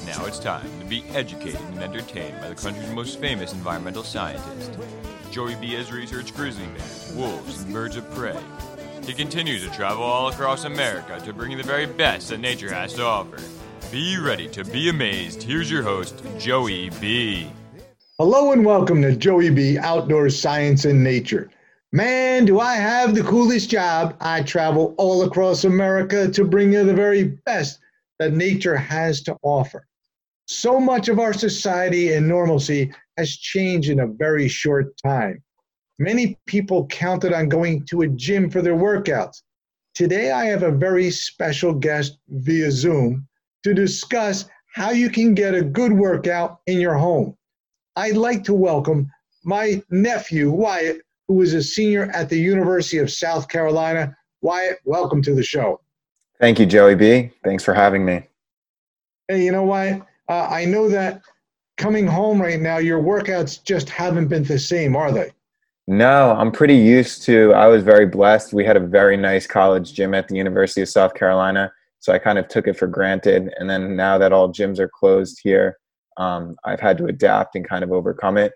Now it's time to be educated and entertained by the country's most famous environmental scientist. Joey B has researched grizzly bears, wolves, and birds of prey. He continues to travel all across America to bring you the very best that nature has to offer. Be ready to be amazed. Here's your host, Joey B. Hello and welcome to Joey B. Outdoor Science and Nature. Man, do I have the coolest job. I travel all across America to bring you the very best that nature has to offer. So much of our society and normalcy has changed in a very short time. Many people counted on going to a gym for their workouts. Today, I have a very special guest via Zoom to discuss how you can get a good workout in your home. I'd like to welcome my nephew, Wyatt, who is a senior at the University of South Carolina. Wyatt, welcome to the show. Thank you, Joey B. Thanks for having me. Hey, you know what? I know that coming home right now, your workouts just haven't been the same, are they? No, I'm pretty used to, I was very blessed. We had a very nice college gym at the University of South Carolina, so I kind of took it for granted. And then now that all gyms are closed here, I've had to adapt and kind of overcome it.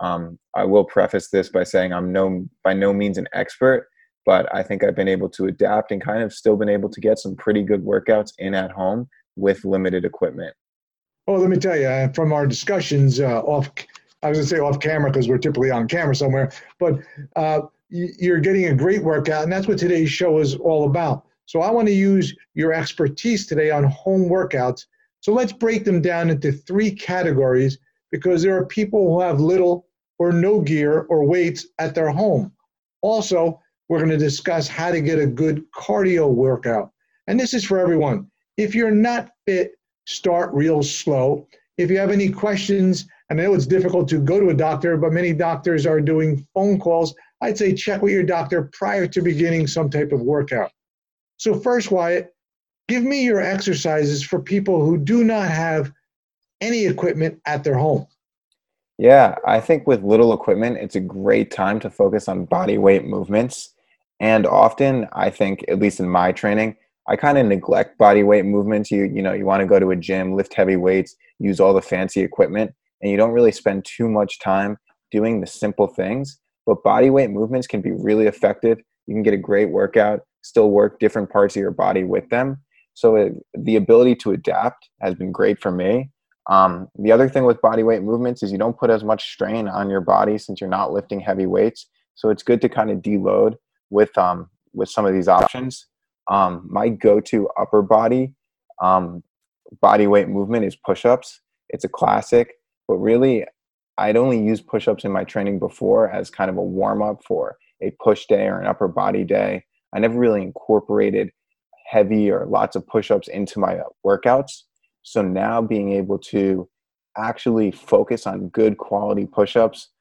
I will preface this by saying I'm by no means an expert, but I think I've been able to adapt and kind of still been able to get some pretty good workouts in at home with limited equipment. Well, let me tell you, from our discussions off camera because we're typically on camera somewhere, but you're getting a great workout, and that's what today's show is all about. So I want to use your expertise today on home workouts. So let's break them down into three categories because there are people who have little or no gear or weights at their home. Also, we're going to discuss how to get a good cardio workout. And this is for everyone. If you're not fit, start real slow. If you have any questions, and I know it's difficult to go to a doctor, but many doctors are doing phone calls, I'd say check with your doctor prior to beginning some type of workout. So first, Wyatt, give me your exercises for people who do not have any equipment at their home. Yeah, I think with little equipment, it's a great time to focus on body weight movements. And often, I think, at least in my training, I kind of neglect body weight movements. You want to go to a gym, lift heavy weights, use all the fancy equipment, and you don't really spend too much time doing the simple things. But body weight movements can be really effective. You can get a great workout, still work different parts of your body with them. So the ability to adapt has been great for me. The other thing with body weight movements is you don't put as much strain on your body since you're not lifting heavy weights. So it's good to kind of deload with some of these options. My go-to upper body weight movement is push-ups. It's a classic, but really I'd only used push-ups in my training before as kind of a warm-up for a push day or an upper body day. I never really incorporated heavy or lots of push-ups into my workouts. So now being able to actually focus on good quality push-ups,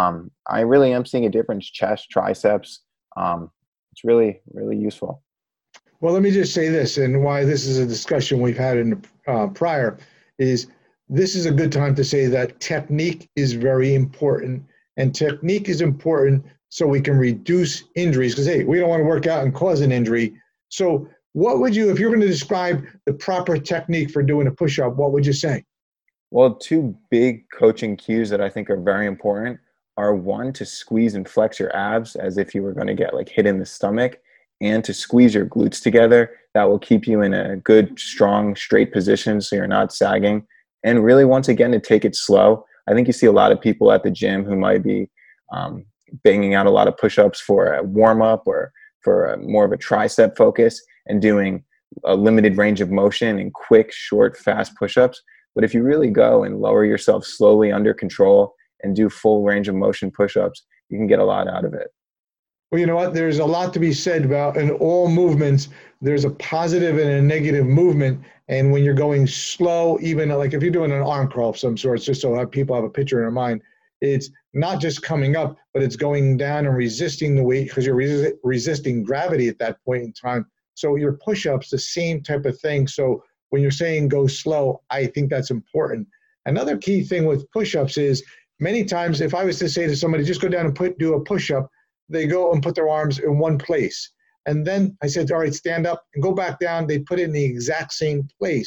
I really am seeing a difference, chest, triceps. It's really, really useful. Well, let me just say this, and why this is a discussion we've had in prior, is this is a good time to say that technique is very important, and technique is important so we can reduce injuries, because, hey, we don't want to work out and cause an injury. So what would you, if you're going to describe the proper technique for doing a push-up, what would you say? Well, two big coaching cues that I think are very important are, one, to squeeze and flex your abs as if you were going to get like hit in the stomach, and to squeeze your glutes together. That will keep you in a good, strong, straight position so you're not sagging. And really, once again, to take it slow. I think you see a lot of people at the gym who might be banging out a lot of push-ups for a warm-up or for more of a tricep focus and doing a limited range of motion and quick, short, fast push-ups. But if you really go and lower yourself slowly under control and do full range of motion push-ups, you can get a lot out of it. Well, you know what? There's a lot to be said about in all movements. There's a positive and a negative movement. And when you're going slow, even like if you're doing an arm crawl of some sort, just so people have a picture in their mind, it's not just coming up, but it's going down and resisting the weight because you're resisting gravity at that point in time. So your push-ups, the same type of thing. So when you're saying go slow, I think that's important. Another key thing with push-ups is many times if I was to say to somebody, just go down and do a push-up, they go and put their arms in one place. And then I said, all right, stand up and go back down. They put it in the exact same place.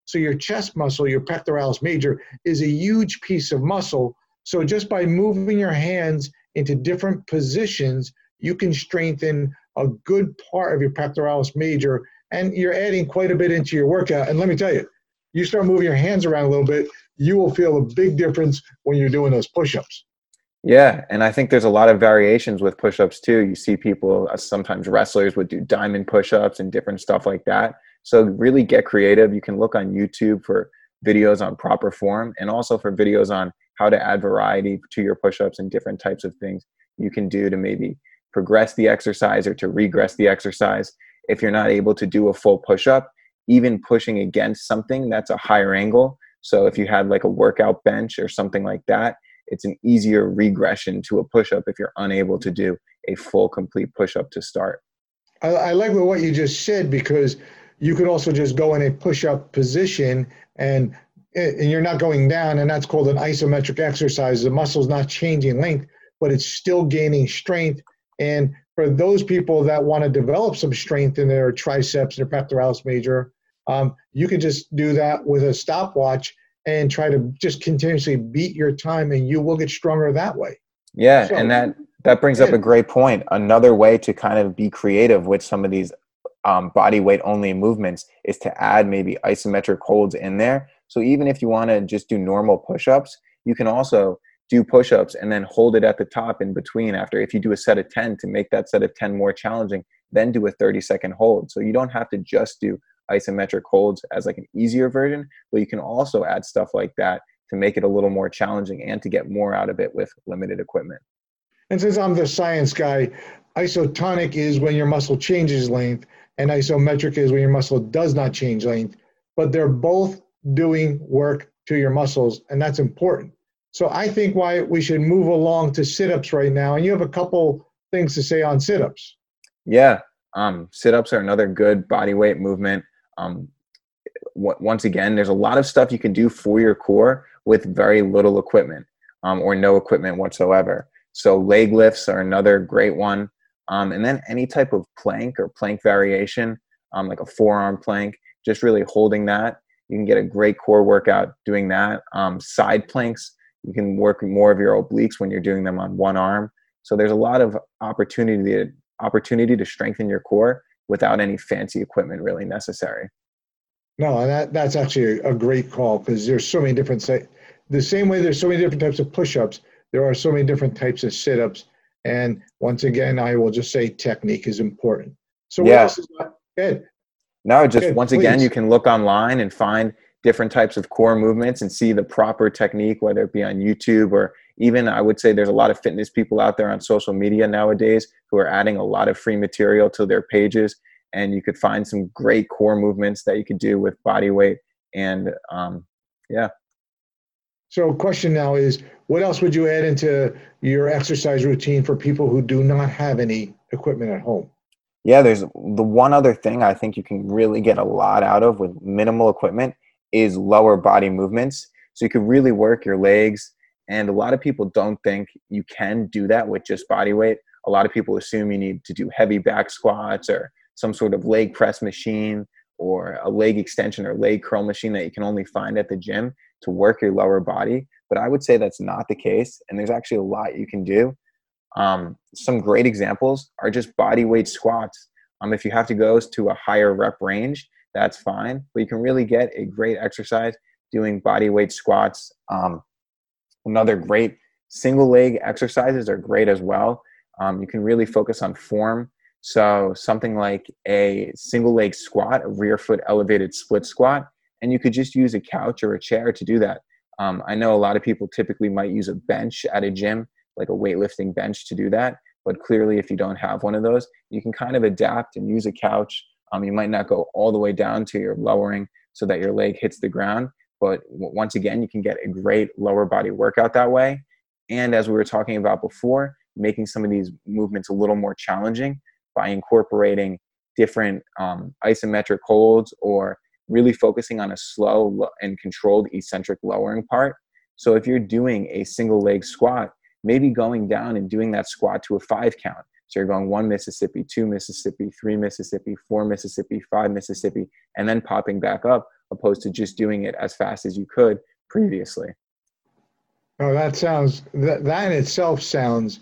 So your chest muscle, your pectoralis major, is a huge piece of muscle. So just by moving your hands into different positions, you can strengthen a good part of your pectoralis major, and you're adding quite a bit into your workout. And let me tell you, you start moving your hands around a little bit, you will feel a big difference when you're doing those push-ups. Yeah, and I think there's a lot of variations with push-ups too. You see people, sometimes wrestlers would do diamond push-ups and different stuff like that. So really get creative. You can look on YouTube for videos on proper form, and also for videos on how to add variety to your push-ups and different types of things you can do to maybe progress the exercise or to regress the exercise. If you're not able to do a full push-up, even pushing against something that's a higher angle. So if you had like a workout bench or something like that, it's an easier regression to a push-up if you're unable to do a full complete push-up to start. I like what you just said, because you could also just go in a push-up position and you're not going down, and that's called an isometric exercise. The muscle's not changing length, but it's still gaining strength. And for those people that want to develop some strength in their triceps and their pectoralis major, you can just do that with a stopwatch and try to just continuously beat your time, and you will get stronger that way. Yeah, so, and that brings up a great point. Another way to kind of be creative with some of these body weight only movements is to add maybe isometric holds in there. So even if you want to just do normal push-ups, you can also do push-ups and then hold it at the top in between after. If you do a set of 10 to make that set of 10 more challenging, then do a 30-second hold. So you don't have to just do isometric holds as like an easier version, but you can also add stuff like that to make it a little more challenging and to get more out of it with limited equipment. And since I'm the science guy, isotonic is when your muscle changes length, and isometric is when your muscle does not change length, but they're both doing work to your muscles, and that's important. So I think why we should move along to sit-ups right now, and you have a couple things to say on sit-ups. Yeah, sit-ups are another good body weight movement. Once again, there's a lot of stuff you can do for your core with very little equipment or no equipment whatsoever. So leg lifts are another great one. And then any type of plank or plank variation, like a forearm plank, just really holding that. You can get a great core workout doing that. Side planks, you can work more of your obliques when you're doing them on one arm. So there's a lot of opportunity to strengthen your core without any fancy equipment really necessary. No, and that's actually a great call, because there's so many different, the same way there's so many different types of push-ups, there are so many different types of sit-ups. And once again, I will just say technique is important. So what else is that? Ed? No, just once again, you can look online and find different types of core movements and see the proper technique, whether it be on YouTube or even, I would say there's a lot of fitness people out there on social media nowadays who are adding a lot of free material to their pages. And you could find some great core movements that you could do with body weight. And yeah. So question now is, what else would you add into your exercise routine for people who do not have any equipment at home? Yeah, there's the one other thing I think you can really get a lot out of with minimal equipment is lower body movements. So you could really work your legs. And a lot of people don't think you can do that with just body weight. A lot of people assume you need to do heavy back squats or some sort of leg press machine or a leg extension or leg curl machine that you can only find at the gym to work your lower body. But I would say that's not the case. And there's actually a lot you can do. Some great examples are just body weight squats. If you have to go to a higher rep range, that's fine. But you can really get a great exercise doing body weight squats. Another great single leg exercises are great as well. You can really focus on form. So something like a single leg squat, a rear foot elevated split squat, and you could just use a couch or a chair to do that. I know a lot of people typically might use a bench at a gym, like a weightlifting bench to do that. But clearly, if you don't have one of those, you can kind of adapt and use a couch. You might not go all the way down to your lowering so that your leg hits the ground. But once again, you can get a great lower body workout that way. And as we were talking about before, making some of these movements a little more challenging by incorporating different isometric holds or really focusing on a slow and controlled eccentric lowering part. So if you're doing a single leg squat, maybe going down and doing that squat to a 5 count. So you're going 1 Mississippi, 2 Mississippi, 3 Mississippi, 4 Mississippi, 5 Mississippi, and then popping back up opposed to just doing it as fast as you could previously. Oh, that in itself sounds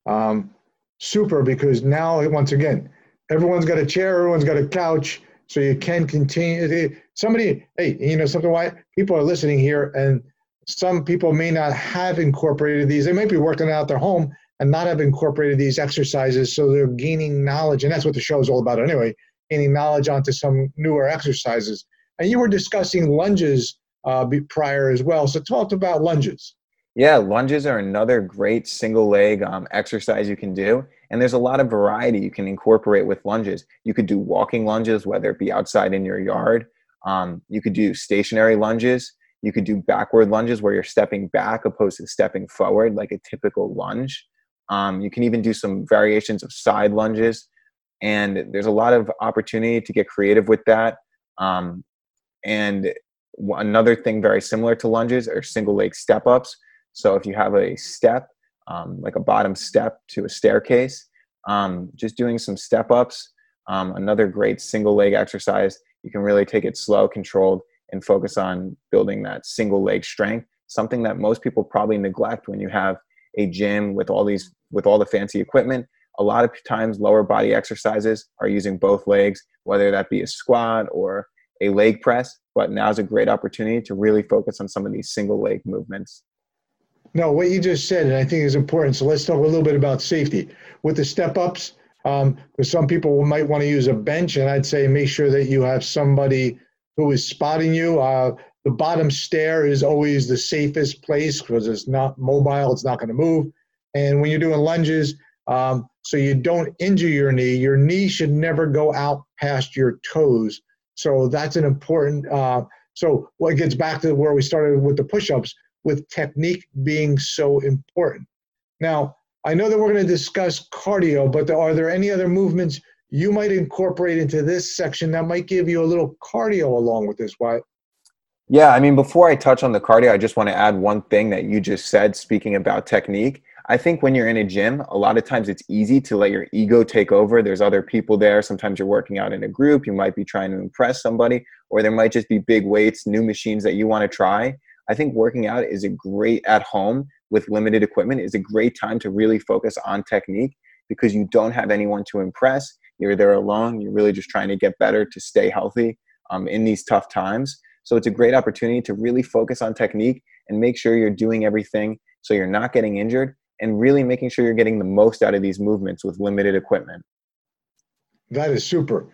super, because now, once again, everyone's got a chair, everyone's got a couch, so you can continue. Somebody, hey, you know something, why people are listening here, and some people may not have incorporated these. They might be working out their home and not have incorporated these exercises, so they're gaining knowledge, and that's what the show is all about anyway, gaining knowledge onto some newer exercises. And you were discussing lunges prior as well, so talk about lunges. Yeah, lunges are another great single leg exercise you can do. And there's a lot of variety you can incorporate with lunges. You could do walking lunges, whether it be outside in your yard. You could do stationary lunges. You could do backward lunges where you're stepping back opposed to stepping forward, like a typical lunge. You can even do some variations of side lunges. And there's a lot of opportunity to get creative with that. And another thing very similar to lunges are single leg step ups. So if you have a step, like a bottom step to a staircase, just doing some step ups, another great single leg exercise. You can really take it slow, controlled, and focus on building that single leg strength, something that most people probably neglect when you have a gym with all the fancy equipment. A lot of times lower body exercises are using both legs, whether that be a squat or a leg press, but now's a great opportunity to really focus on some of these single leg movements. No, what you just said, and I think is important. So let's talk a little bit about safety with the step ups. Because some people might want to use a bench, and I'd say make sure that you have somebody who is spotting you. The bottom stair is always the safest place because it's not mobile, it's not going to move. And when you're doing lunges, so you don't injure your knee should never go out past your toes. So that's an important, so what gets back to where we started with the push-ups, with technique being so important. Now, I know that we're going to discuss cardio, but are there any other movements you might incorporate into this section that might give you a little cardio along with this, Wyatt? Yeah, I mean, before I touch on the cardio, I just want to add one thing that you just said, speaking about technique. I think when you're in a gym, a lot of times it's easy to let your ego take over. There's other people there. Sometimes you're working out in a group. You might be trying to impress somebody, or there might just be big weights, new machines that you want to try. I think working out is a great at home with limited equipment is a great time to really focus on technique because you don't have anyone to impress. You're there alone. You're really just trying to get better to stay healthy in these tough times. So it's a great opportunity to really focus on technique and make sure you're doing everything so you're not getting injured and really making sure you're getting the most out of these movements with limited equipment. That is super.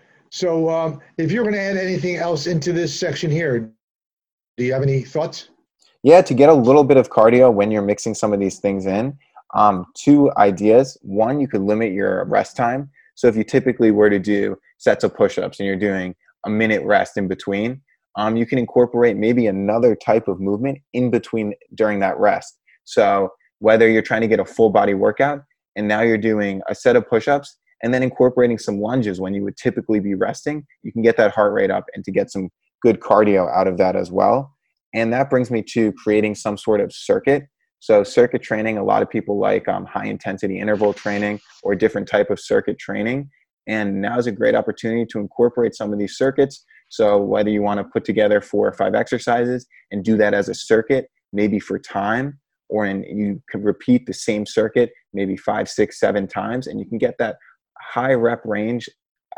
So if you're going to add anything else into this section here, do you have any thoughts? Yeah, to get a little bit of cardio when you're mixing some of these things in, two ideas. One, you could limit your rest time. So if you typically were to do sets of push-ups and you're doing a minute rest in between, you can incorporate maybe another type of movement in between during that rest. So whether you're trying to get a full body workout and now you're doing a set of push-ups and then incorporating some lunges when you would typically be resting, you can get that heart rate up and to get some good cardio out of that as well. And that brings me to creating some sort of circuit. So circuit training, a lot of people like high intensity interval training or different type of circuit training. And now is a great opportunity to incorporate some of these circuits. So whether you want to put together 4 or 5 exercises and do that as a circuit, maybe for time, or you can repeat the same circuit maybe 5, 6, 7 times, and you can get that high rep range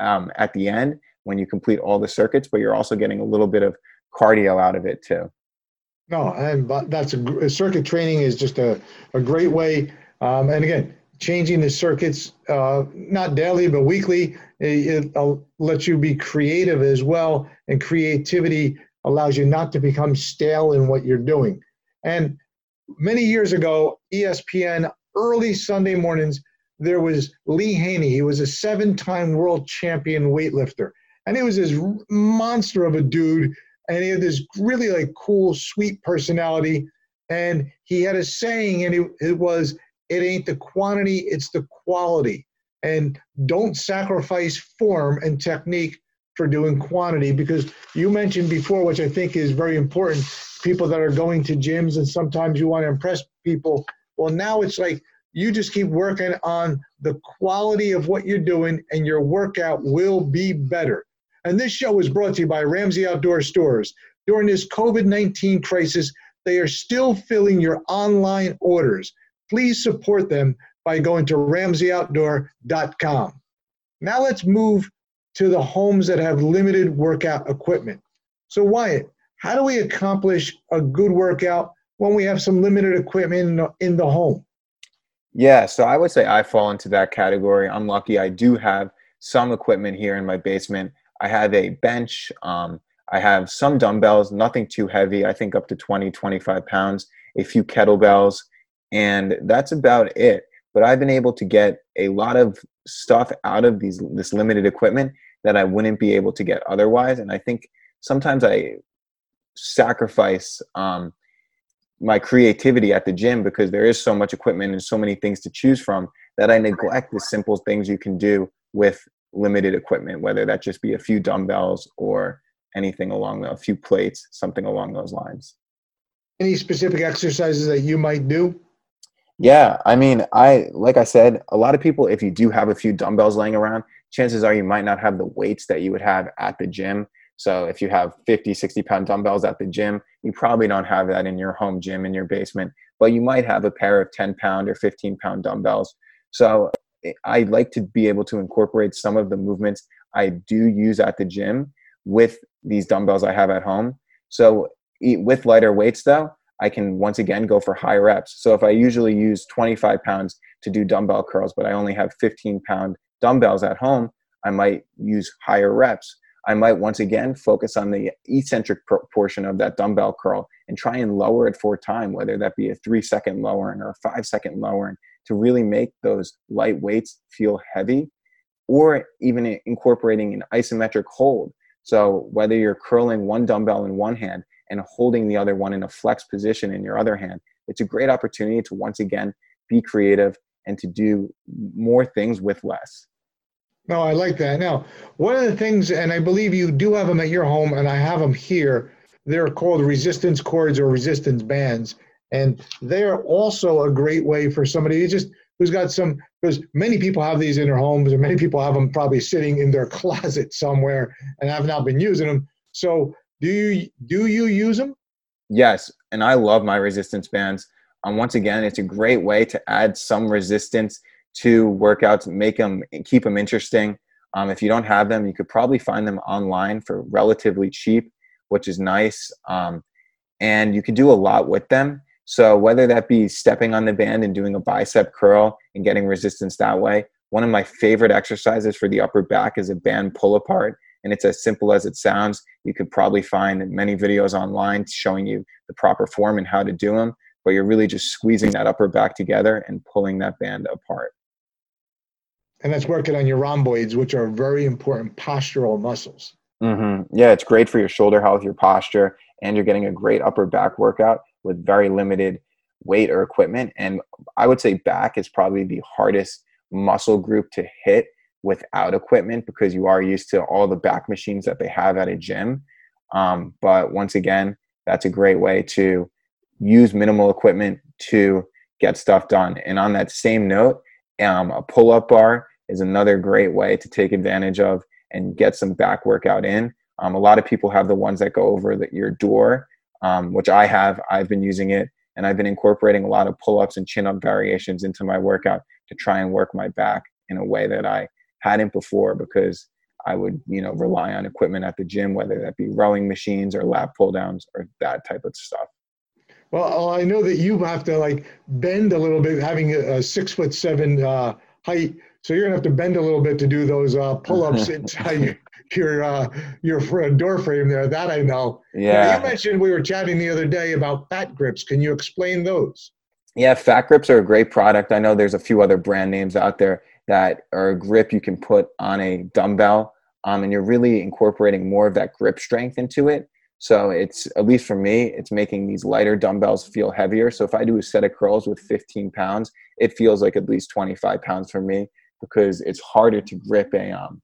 at the end when you complete all the circuits, but you're also getting a little bit of cardio out of it too. No, and that's a circuit training is just a great way. And again, changing the circuits, not daily, but weekly, it lets you be creative as well. And creativity allows you not to become stale in what you're doing. And many years ago, ESPN, early Sunday mornings, there was Lee Haney. He was a 7-time world champion weightlifter. And he was this monster of a dude. And he had this really cool, sweet personality. And he had a saying, and it was, it ain't the quantity, it's the quality. And don't sacrifice form and technique for doing quantity, because you mentioned before, which I think is very important, people that are going to gyms and sometimes you want to impress people. Well, now it's like you just keep working on the quality of what you're doing and your workout will be better. And this show is brought to you by Ramsey Outdoor Stores. During this COVID-19 crisis, they are still filling your online orders. Please support them by going to RamseyOutdoor.com. Now let's move to the homes that have limited workout equipment. So Wyatt, how do we accomplish a good workout when we have some limited equipment in the home? Yeah, so I would say I fall into that category. I'm lucky I do have some equipment here in my basement. I have a bench. I have some dumbbells, nothing too heavy. I think up to 20, 25 pounds, a few kettlebells, and that's about it. But I've been able to get a lot of stuff out of this limited equipment that I wouldn't be able to get otherwise. And I think sometimes I sacrifice my creativity at the gym because there is so much equipment and so many things to choose from that I neglect the simple things you can do with limited equipment, whether that just be a few dumbbells or anything a few plates, something along those lines. Any specific exercises that you might do? Yeah, I mean, like I said, a lot of people, if you do have a few dumbbells laying around, chances are you might not have the weights that you would have at the gym. So if you have 50, 60-pound dumbbells at the gym, you probably don't have that in your home gym in your basement, but you might have a pair of 10-pound or 15-pound dumbbells. So I like to be able to incorporate some of the movements I do use at the gym with these dumbbells I have at home. So with lighter weights though, I can once again go for high reps. So if I usually use 25 pounds to do dumbbell curls, but I only have 15-pound dumbbells at home, I might use higher reps. I might once again focus on the eccentric portion of that dumbbell curl and try and lower it for time, whether that be a 3-second lowering or a 5-second lowering, to really make those light weights feel heavy, or even incorporating an isometric hold. So whether you're curling one dumbbell in one hand and holding the other one in a flex position in your other hand, it's a great opportunity to once again be creative and to do more things with less. No, I like that. Now, one of the things, and I believe you do have them at your home, and I have them here, they're called resistance cords or resistance bands. And they're also a great way for somebody who's got some, because many people have these in their homes, and many people have them probably sitting in their closet somewhere and have not been using them. So do you use them? Yes, and I love my resistance bands. Once again, it's a great way to add some resistance to workouts, keep them interesting. If you don't have them, you could probably find them online for relatively cheap, which is nice. And you can do a lot with them. So whether that be stepping on the band and doing a bicep curl and getting resistance that way, one of my favorite exercises for the upper back is a band pull apart. And it's as simple as it sounds. You could probably find many videos online showing you the proper form and how to do them, but you're really just squeezing that upper back together and pulling that band apart. And that's working on your rhomboids, which are very important postural muscles. Mm-hmm. Yeah, it's great for your shoulder health, your posture, and you're getting a great upper back workout with very limited weight or equipment. And I would say back is probably the hardest muscle group to hit without equipment because you are used to all the back machines that they have at a gym. But once again, that's a great way to use minimal equipment to get stuff done. And on that same note, a pull-up bar is another great way to take advantage of and get some back workout in. A lot of people have the ones that go over your door, which I have. I've been using it, and I've been incorporating a lot of pull-ups and chin-up variations into my workout to try and work my back in a way that I hadn't before because I would, rely on equipment at the gym, whether that be rowing machines or lat pull-downs or that type of stuff. Well, I know that you have to bend a little bit, having a 6'7" height. So you're gonna have to bend a little bit to do those pull-ups inside your door frame there. That I know. Yeah. Now, you mentioned we were chatting the other day about fat grips. Can you explain those? Yeah, fat grips are a great product. I know there's a few other brand names out there that are a grip you can put on a dumbbell, and you're really incorporating more of that grip strength into it. So it's, at least for me, it's making these lighter dumbbells feel heavier. So if I do a set of curls with 15 pounds, it feels like at least 25 pounds for me because it's harder to grip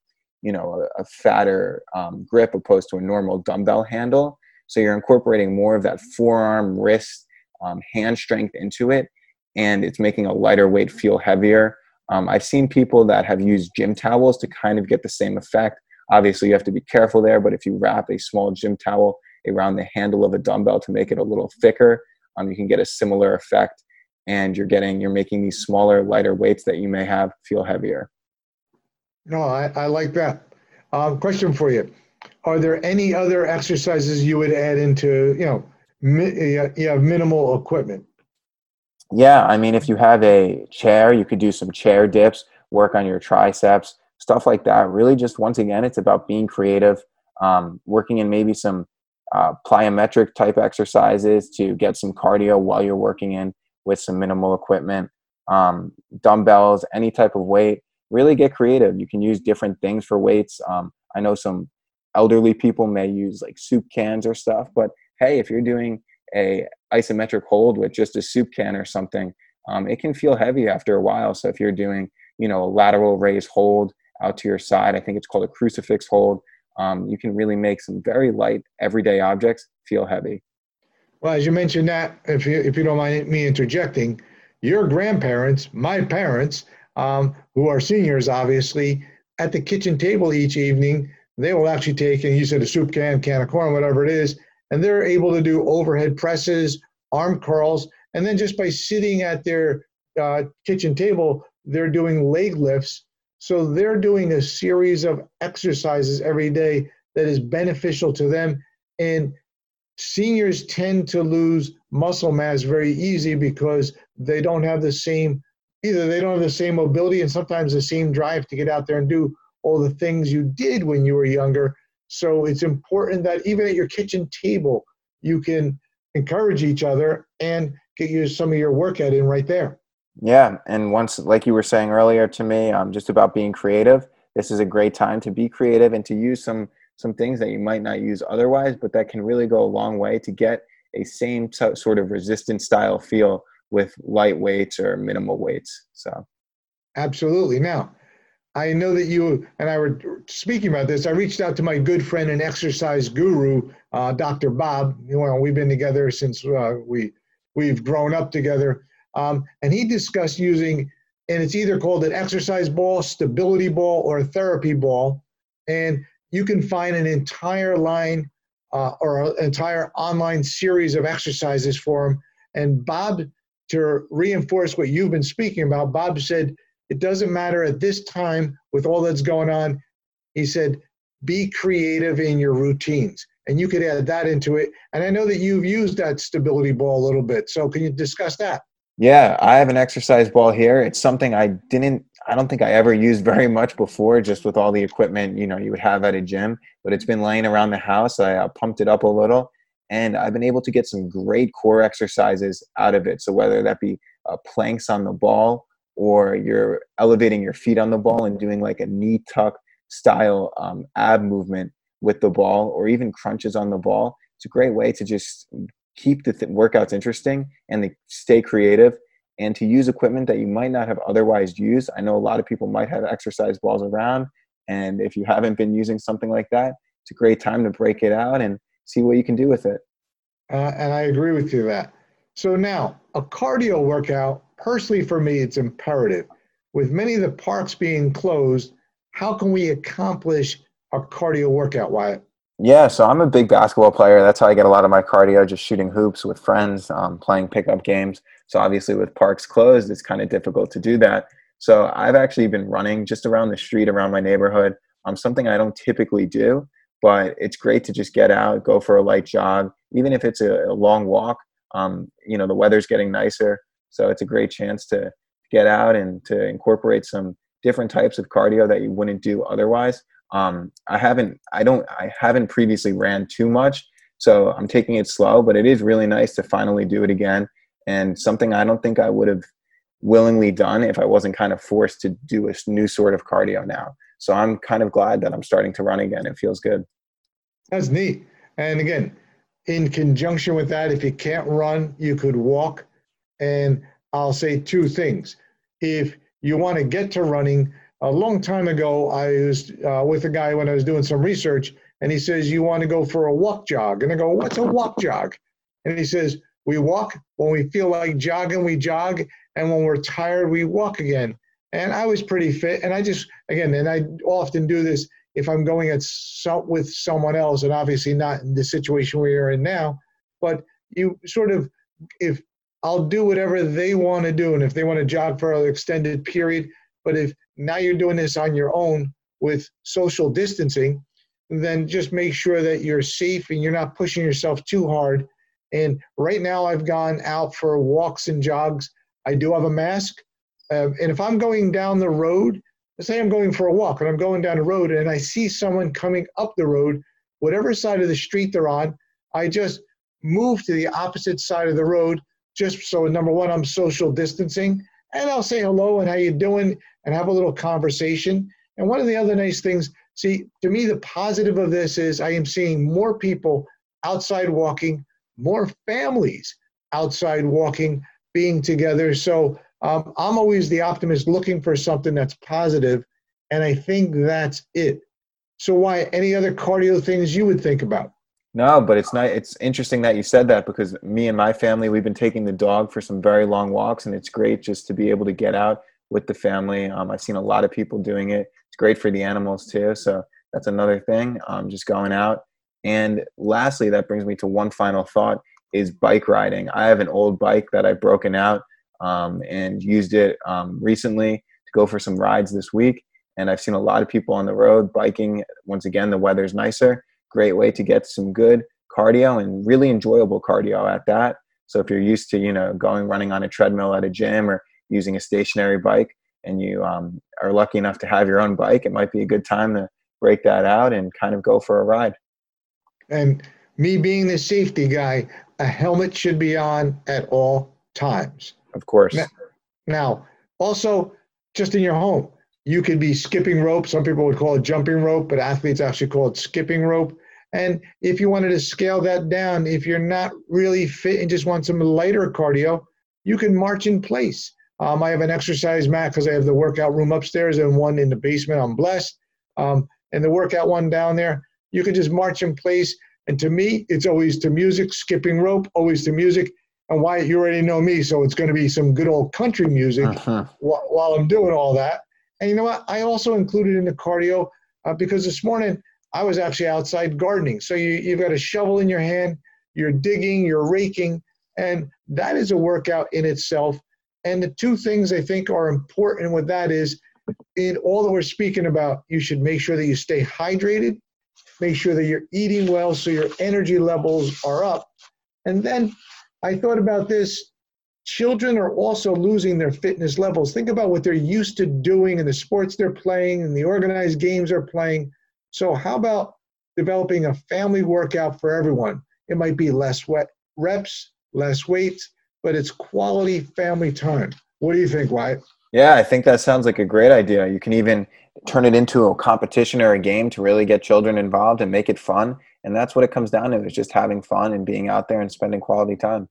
a fatter grip opposed to a normal dumbbell handle. So you're incorporating more of that forearm, wrist, hand strength into it, and it's making a lighter weight feel heavier. I've seen people that have used gym towels to kind of get the same effect Obviously, you have to be careful there, but if you wrap a small gym towel around the handle of a dumbbell to make it a little thicker, you can get a similar effect, and you're making these smaller, lighter weights that you may have feel heavier. No, I like that. Question for you. Are there any other exercises you would add into, you have minimal equipment? Yeah, I mean, if you have a chair, you could do some chair dips, work on your triceps, stuff like that. Really, just once again, it's about being creative, working in maybe some plyometric type exercises to get some cardio while you're working in with some minimal equipment, dumbbells, any type of weight. Really get creative. You can use different things for weights. I know some elderly people may use like soup cans or stuff, but hey, if you're doing a isometric hold with just a soup can or something, it can feel heavy after a while. So if you're doing, a lateral raise hold out to your side, I think it's called a crucifix hold. You can really make some very light everyday objects feel heavy. Well, as you mentioned that, if you don't mind me interjecting, your grandparents, my parents, who are seniors, obviously, at the kitchen table each evening, they will actually take, and you said a soup can of corn, whatever it is, and they're able to do overhead presses, arm curls, and then just by sitting at their kitchen table, they're doing leg lifts. So they're doing a series of exercises every day that is beneficial to them. And seniors tend to lose muscle mass very easy because they don't have the same, either they don't have the same mobility and sometimes the same drive to get out there and do all the things you did when you were younger. So it's important that even at your kitchen table, you can encourage each other and get some of your workout in right there. Yeah, and once, like you were saying earlier to me, just about being creative, this is a great time to be creative and to use some things that you might not use otherwise, but that can really go a long way to get a same sort of resistance style feel with light weights or minimal weights. So, absolutely. Now, I know that you and I were speaking about this. I reached out to my good friend and exercise guru, Dr. Bob. We've been together since we've grown up together. And he discussed using, and it's either called an exercise ball, stability ball, or a therapy ball. And you can find an entire line or an entire online series of exercises for him. And Bob, to reinforce what you've been speaking about, Bob said, it doesn't matter at this time with all that's going on. He said, be creative in your routines. And you could add that into it. And I know that you've used that stability ball a little bit. So can you discuss that? Yeah, I have an exercise ball here. It's something I don't think I ever used very much before, just with all the equipment, you would have at a gym, but it's been laying around the house. I pumped it up a little, and I've been able to get some great core exercises out of it. So whether that be planks on the ball, or you're elevating your feet on the ball and doing like a knee tuck style ab movement with the ball, or even crunches on the ball, it's a great way to just keep the workouts interesting and to stay creative and to use equipment that you might not have otherwise used. I know a lot of people might have exercise balls around, and if you haven't been using something like that, it's a great time to break it out and see what you can do with it. And I agree with you that. So now, a cardio workout, personally for me, it's imperative. With many of the parks being closed, how can we accomplish a cardio workout, Wyatt? Yeah, so I'm a big basketball player. That's how I get a lot of my cardio, just shooting hoops with friends, playing pickup games. So obviously with parks closed, it's kind of difficult to do that. So I've actually been running just around the street, around my neighborhood. Something I don't typically do, but it's great to just get out, go for a light jog, even if it's a long walk. The weather's getting nicer, so it's a great chance to get out and to incorporate some different types of cardio that you wouldn't do otherwise. I haven't previously ran too much, so I'm taking it slow, but it is really nice to finally do it again, and something I don't think I would have willingly done if I wasn't kind of forced to do a new sort of cardio now. So I'm kind of glad that I'm starting to run again. It feels good. That's neat. And again, in conjunction with that, if you can't run, you could walk. And I'll say two things. If you want to get to running, a long time ago, I was with a guy when I was doing some research, and he says, you want to go for a walk jog? And I go, what's a walk jog? And he says, we walk when we feel like jogging, we jog, and when we're tired, we walk again. And I was pretty fit, and I often do this. if I'm going with someone else, and obviously not in the situation we are in now, but you sort of, if I'll do whatever they want to do, and if they want to jog for an extended period, but if now you're doing this on your own with social distancing, then just make sure that you're safe and you're not pushing yourself too hard. And right now I've gone out for walks and jogs. I do have a mask. And if I'm going down the road, let's say I'm going for a walk and I'm going down the road and I see someone coming up the road, whatever side of the street they're on, I just move to the opposite side of the road, just so, number one, I'm social distancing, and I'll say hello and how you doing and have a little conversation. And one of the other nice things, see, to me, the positive of this is I am seeing more people outside walking, more families outside walking, being together. So I'm always the optimist looking for something that's positive, and I think that's it. So why, any other cardio things you would think about? No, but it's not. It's interesting that you said that, because me and my family, we've been taking the dog for some very long walks, and it's great just to be able to get out with the family. I've seen a lot of people doing it. It's great for the animals too. So that's another thing, just going out. And lastly, that brings me to one final thought, is bike riding. I have an old bike that I've broken out and used it recently to go for some rides this week. And I've seen a lot of people on the road biking. Once again, the weather's nicer. Great way to get some good cardio, and really enjoyable cardio at that. So if you're used to, running on a treadmill at a gym or using a stationary bike, and you are lucky enough to have your own bike, it might be a good time to break that out and kind of go for a ride. And me being the safety guy, a helmet should be on at all times. Of course. Now, also, just in your home, you could be skipping rope. Some people would call it jumping rope, but athletes actually call it skipping rope. And if you wanted to scale that down, if you're not really fit and just want some lighter cardio, you can march in place. I have an exercise mat because I have the workout room upstairs and one in the basement. I'm blessed. And the workout one down there, you can just march in place. And to me, it's always to music, skipping rope, always to music. And Wyatt, you already know me, so it's going to be some good old country music while I'm doing all that. And you know what? I also included in the cardio because this morning I was actually outside gardening. So you've got a shovel in your hand, you're digging, you're raking, and that is a workout in itself. And the two things I think are important with that is, in all that we're speaking about, you should make sure that you stay hydrated, make sure that you're eating well so your energy levels are up. And then I thought about this. Children are also losing their fitness levels. Think about what they're used to doing and the sports they're playing and the organized games they're playing. So how about developing a family workout for everyone? It might be less reps, less weights, but it's quality family time. What do you think, Wyatt? Yeah, I think that sounds like a great idea. You can even turn it into a competition or a game to really get children involved and make it fun. And that's what it comes down to, is just having fun and being out there and spending quality time.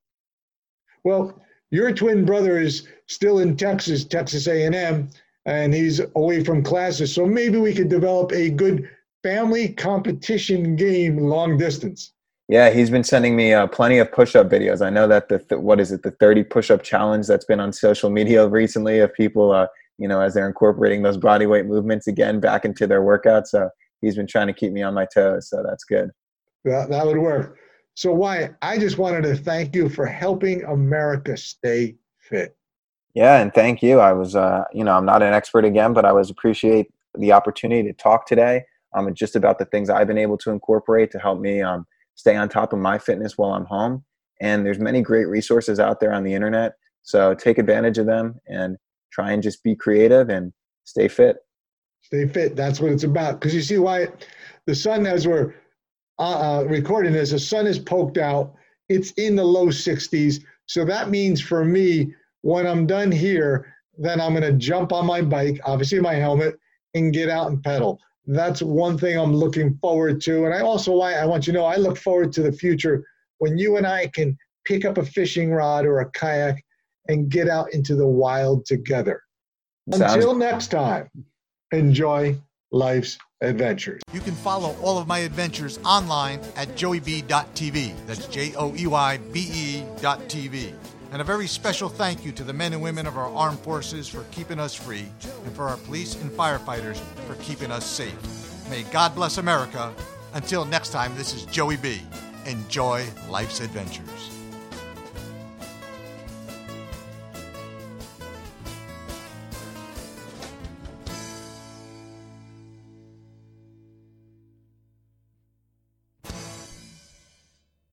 Well, your twin brother is still in Texas A&M, and he's away from classes. So maybe we could develop a good family competition game long distance. Yeah, he's been sending me plenty of push-up videos. I know that the 30 push-up challenge that's been on social media recently of people, as they're incorporating those body weight movements again back into their workouts. So he's been trying to keep me on my toes. So that's good. That would work. So Wyatt, I just wanted to thank you for helping America stay fit. Yeah, and thank you. I was, I'm not an expert again, but I appreciate the opportunity to talk today. Just about the things I've been able to incorporate to help me stay on top of my fitness while I'm home. And there's many great resources out there on the internet. So take advantage of them and try and just be creative and stay fit. Stay fit. That's what it's about. Because you see, Wyatt, the sun, as we're recording this, the sun is poked out. It's in the low 60s. So that means for me, when I'm done here, then I'm going to jump on my bike, obviously my helmet, and get out and pedal. That's one thing I'm looking forward to. And I want you to know, I look forward to the future when you and I can pick up a fishing rod or a kayak and get out into the wild together. Until next time, enjoy life's adventures. You can follow all of my adventures online at joeyb.tv. That's JOEYBE.tv. And a very special thank you to the men and women of our armed forces for keeping us free, and for our police and firefighters for keeping us safe. May God bless America. Until next time, this is Joey B. Enjoy life's adventures.